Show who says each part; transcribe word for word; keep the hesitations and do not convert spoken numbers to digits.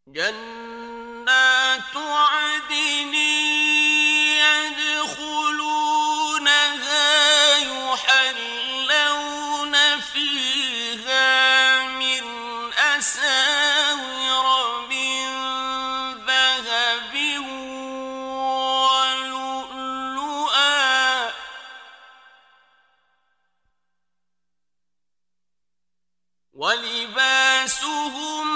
Speaker 1: جنات عدن يدخلونها يحلون فيها من أساور من ذهب ولؤلؤا ولباسهم